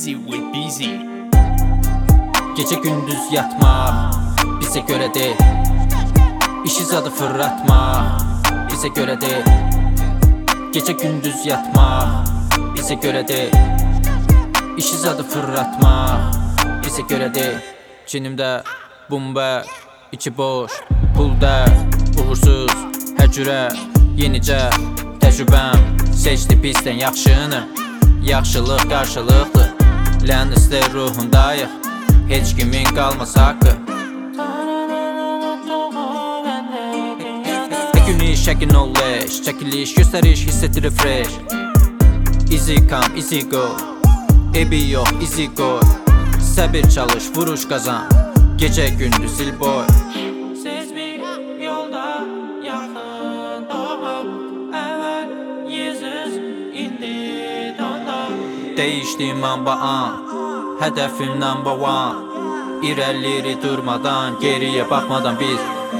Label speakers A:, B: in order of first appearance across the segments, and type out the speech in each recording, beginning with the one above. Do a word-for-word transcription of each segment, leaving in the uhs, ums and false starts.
A: busy with busy.
B: Gece gündüz yatmak bize göre değil. İşi zadı fırlatmak bize göre değil. Gece gündüz yatmak bize göre değil. İşi zadı fırlatmak bize göre değil. Çinimdə bomba, içi boş, pulda uğursuz, hər cürə yenicə təcrübəm seçdi pisdən yaxşını. Yaxşılıq qarşılıqdır, lənəslə ruhundayıq, heç kimin qalmaz haqqı. Günü şəkin knowledge, çəkiliş, göstəriş, hiss etdirir fresh. Easy come, easy go, ebi yox, easy go. Səbir çalış, vuruş qazan, gecə gündüz sil boy.
C: Sezmi yolda yaxın doğub, əvvəl yüzüz, indi donda.
B: Değişdim amba an, hədəfim number one. İrəliləri durmadan, geriyə baxmadan biz.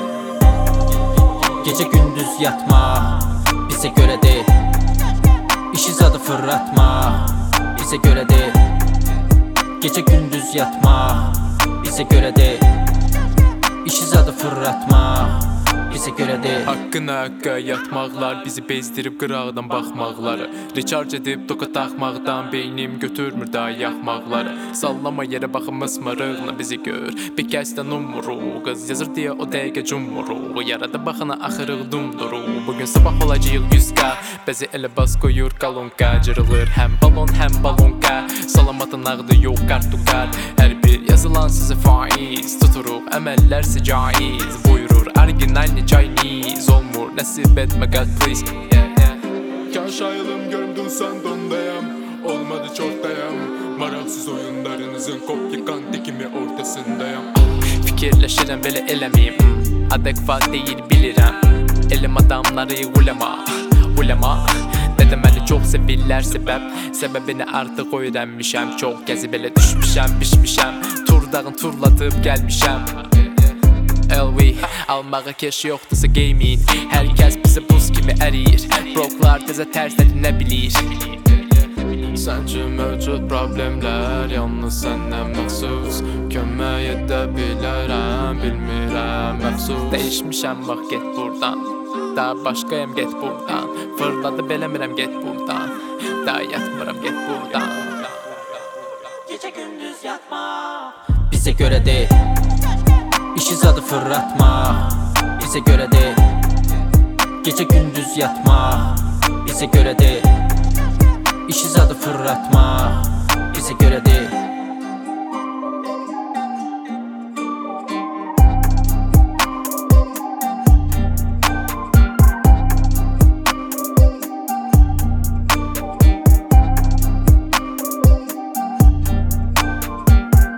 B: Gece gündüz yatmak bize göre değil. İşi zadı fırlatmak bize göre değil. Gece gündüz yatmak bize göre değil. İşi zadı fırlatmak bize göre değil.
A: Haqqına haqqa yatmaqlar, bizi bezdirib qıraqdan baxmaqları, recharge edib toka taxmaqdan beynim götürmür da yaxmaqları. Sallama yerə baxımız marığına bizi gör, bir kəsdən umuruq, qız yazır deyə o dəqiqə cumuruq. Yarada baxana axırıq dumduruq, bugün sabah olacaq yüzqa, bəzi elə bas qoyur qalonqa, cırılır həm balon həm balonqa. Salamatın ağdı yox qartukar, hər bir yazılan sizi faiz, tuturuq əməllərsə caiz. Buyurur orijinal Chinese, olmur nəsib etmə qəlb please.
D: Kaş ayılım gördün sen dondayam, olmadı çortayam. Maraksız oyunlarınızın kopya kantikimi ortasındayam.
A: Fikirləşirəm belə eləməyim, hmm, adekvat deyil bilirəm. Elim adamları ulema, ulema. Dedim məni çox sevirlər səbəb, səbəbini artıq öyrənmişəm. Çox gəzib elə düşmüşəm, pişmişəm, turdağın turlatıb gəlmişəm. L V almağa keş yoxdursa gaming, hər kəs bizə buz kimi əriyir. Broklar təzə tərsləni nə bilir.
D: Sence mövcud problemlər yalnız səndən məxsus, kömək edə bilərəm, bilmirəm məxsus.
A: Dəyişmişəm bax get buradan, daha başqayım get buradan. Fırladı beləmirəm get buradan, daha yatmıram get buradan.
C: Gece gündüz yatmak
B: Bize göre değil. İşi zadı fırlatmak bize göre değil. Gece gündüz yatmak bize göre değil. İşi zadı fırlatmak bize göre değil.